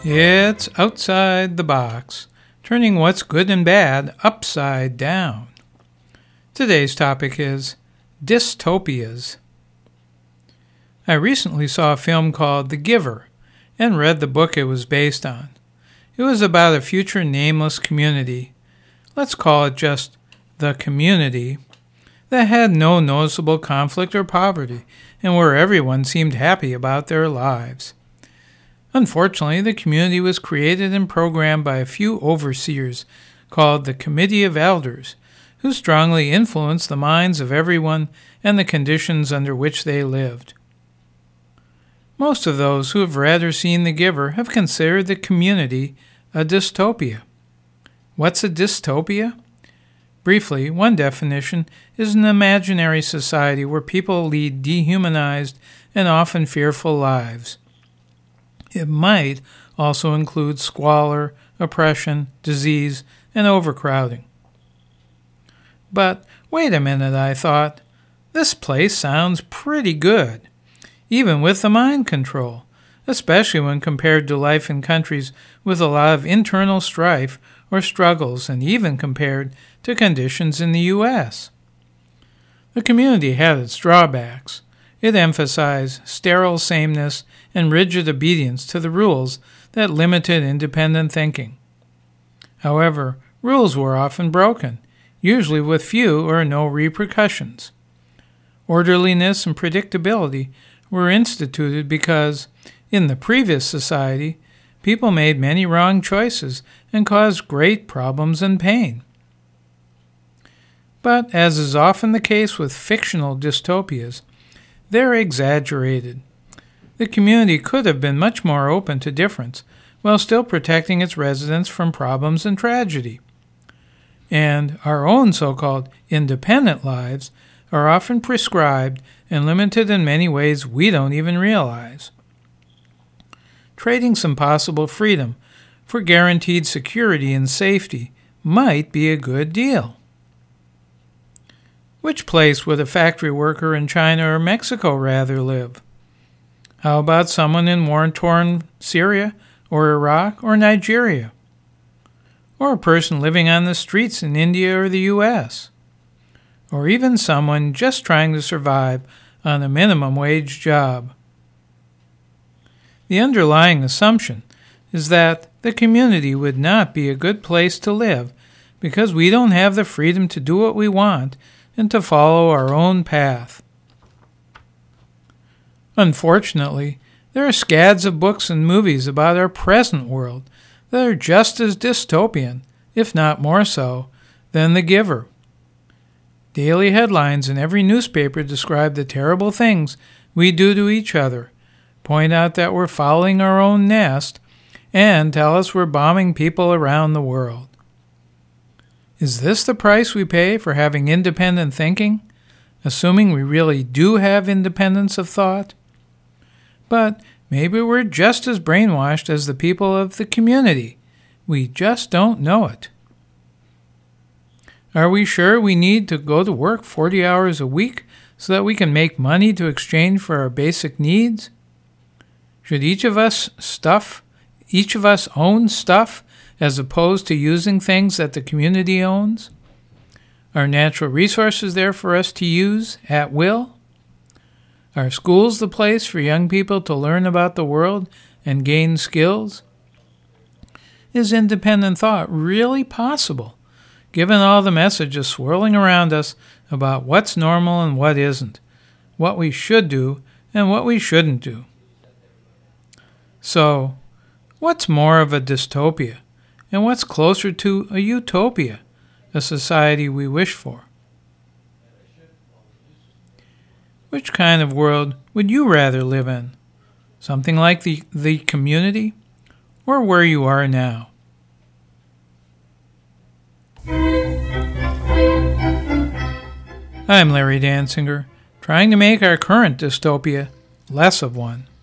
It's outside the box, turning what's good and bad upside down. Today's topic is dystopias. I recently saw a film called The Giver and read the book it was based on. It was about a future nameless community, let's call it just the community, that had no noticeable conflict or poverty and where everyone seemed happy about their lives. Unfortunately, the community was created and programmed by a few overseers called the Committee of Elders, who strongly influenced the minds of everyone and the conditions under which they lived. Most of those who have read or seen The Giver have considered the community a dystopia. What's a dystopia? Briefly, one definition is an imaginary society where people lead dehumanized and often fearful lives. It might also include squalor, oppression, disease, and overcrowding. But wait a minute, I thought. This place sounds pretty good, even with the mind control, especially when compared to life in countries with a lot of internal strife or struggles, and even compared to conditions in the U.S. The community had its drawbacks. It emphasized sterile sameness and rigid obedience to the rules that limited independent thinking. However, rules were often broken, usually with few or no repercussions. Orderliness and predictability were instituted because, in the previous society, people made many wrong choices and caused great problems and pain. But, as is often the case with fictional dystopias, they're exaggerated. The community could have been much more open to difference while still protecting its residents from problems and tragedy. And our own so-called independent lives are often prescribed and limited in many ways we don't even realize. Trading some possible freedom for guaranteed security and safety might be a good deal. Which place would a factory worker in China or Mexico rather live? How about someone in war-torn Syria or Iraq or Nigeria? Or a person living on the streets in India or the U.S.? Or even someone just trying to survive on a minimum wage job? The underlying assumption is that the community would not be a good place to live because we don't have the freedom to do what we want and to follow our own path. Unfortunately, there are scads of books and movies about our present world that are just as dystopian, if not more so, than The Giver. Daily headlines in every newspaper describe the terrible things we do to each other, point out that we're fouling our own nest, and tell us we're bombing people around the world. Is this the price we pay for having independent thinking, assuming we really do have independence of thought? But maybe we're just as brainwashed as the people of the community. We just don't know it. Are we sure we need to go to work 40 hours a week so that we can make money to exchange for our basic needs? Should each of us own stuff as opposed to using things that the community owns? Are natural resources there for us to use at will? Are schools the place for young people to learn about the world and gain skills? Is independent thought really possible, given all the messages swirling around us about what's normal and what isn't, what we should do and what we shouldn't do? So, what's more of a dystopia, and what's closer to a utopia, a society we wish for? Which kind of world would you rather live in? Something like the community, or where you are now? I'm Larry Dansinger, trying to make our current dystopia less of one.